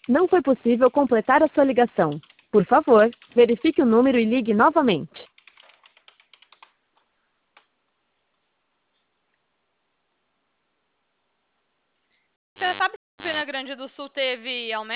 Não foi possível completar a sua ligação. Por favor, verifique o número e ligue novamente. Você sabe se Campina Grande do Sul teve aumento?